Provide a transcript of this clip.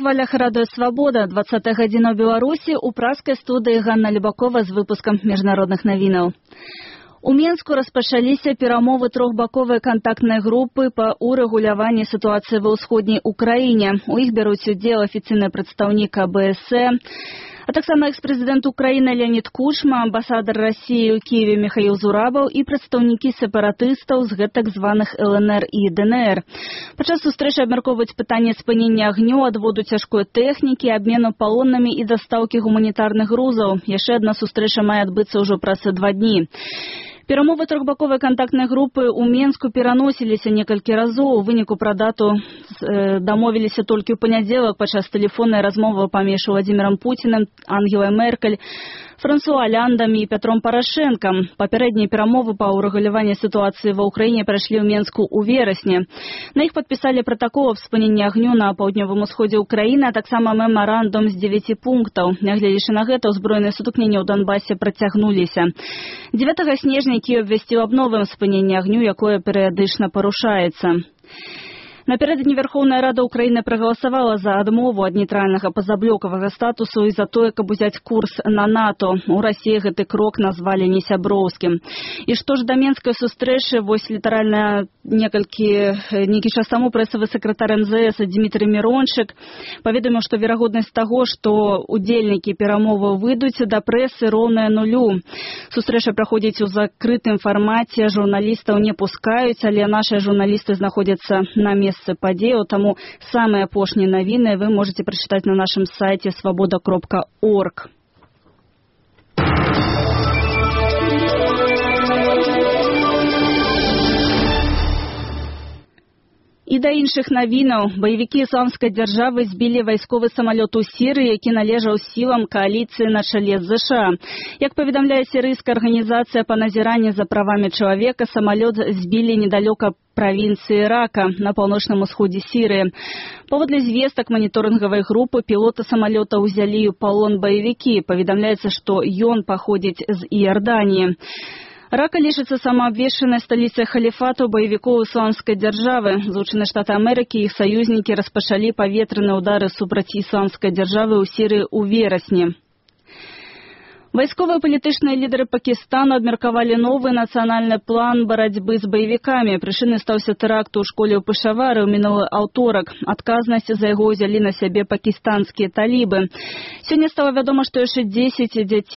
хвалях радыё «Свабода», 20 гадзіна ў Беларусі, у праскай студыі Ганна Любакова з выпускам міжнародных навінаў. У Менску распачаліся перамовы трохбаковай кантактнай групы па урэгуляванні сітуацыі ва ўсходняй Украіне. У іх бяруць удзел афіцыйны прадстаўнік АБС, а таксама экс-прэзідэнт Украіны Леонид Кучма, амбасадар Расіі ў Киеве Михаил Зурабаў і прадстаўнікі сепаратыстаў з гэтак званых ЛНР і ДНР. Падчас сустрэчы абмяркоўваюць пытанне спынення агню, адводу цяжкой тэхнікі, абмену палоннымі і дастаўкі гуманітарных грузаў. Яшчэ адна сустрэча мае адбыцца ўжо праз 2 дні. Перамовы трохбаковай кантактнай групы ў Менску пераносіліся некалькі разоў. У выніку пра дату дамовіліся толькі ў панядзелак падчас тэлефоннай размовы паміж Владимиром Путиным, Ангелай Меркель, Франсуа Олляндам і Петром Порошенком. Папярэднія перамовы па ўрэгуляванні сітуацыі ва ўкраіне прайшлі ў Менску ў верасні. На іх падпісалі пратакол аб спыненні агню на паўднёвым усходзе Украіны, а таксама мемарандум з 9 пунктаў. Нягледзячы на гэта, узброеныя сутыкненні ў Донбасе працягнуліся. 9 снежня Киев абвясціў аб новым спыненні агню, якое перыядычна парушаецца. Напярэдадні Верховная Рада Украіны прагаласавала за адмову ад нейтральнага пазаблёкавага статусу і за тое, каб узяць курс на НАТО. У Расіі гэты крок назвалі несяброўскім. І што ж да менскай сустрэчы, вось літаральна нейкі час таму прэсавы сакратар МЗС Дмітрый Мирончык паведаміў, што верагоднасць таго, што удзельнікі перамоваў выйдуць да прэсы роўная нулю. Сустрэча праходзіць у закрытым фармаце, журналістаў не пускаюць, але нашыя журналісты знаходзяцца на месцы падзеяў, таму самыя апошнія навіны вы можете прачытаць на нашым сайце svoboda.org. І да іншых навінаў. Баевікі ісламскай дзяржавы збілі вайсковы самалёт у Сірыі, які належаў сілам кааліцыі на чале з ЗША. Як паведамляе сірыйская арганізацыя па назіранні за правамі чалавека, самалёт збілі недалёка правінцыі Рака на паўночным усходзе Сірыі. Паводле звестак маніторынгавай групы пілота самалёта ўзялі ў палон баевікі. Паведамляецца, што ён паходзіць з Іорданіі. Рака лічыцца самаабвешчанай сталіцай халіфату баевікоў ісламскай дзяржавы. Злучаныя Штаты Амерыкі і іх саюзнікі распачалі паветраныя ўдары супраць ісламскай дзяржавы ў Сірыі ў верасні. Вайсковыя палітычныя лідары Пакістану абмеркавалі новы нацыянальны план барацьбы з баевікамі. Прычынай стаўся тэракт у школе ў Пешавары ў мінулы аўторак. Адказнасць за яго ўзялі на сябе пакістанскія талібы. Сёння стала вядома, што яшчэ 10 дзяцей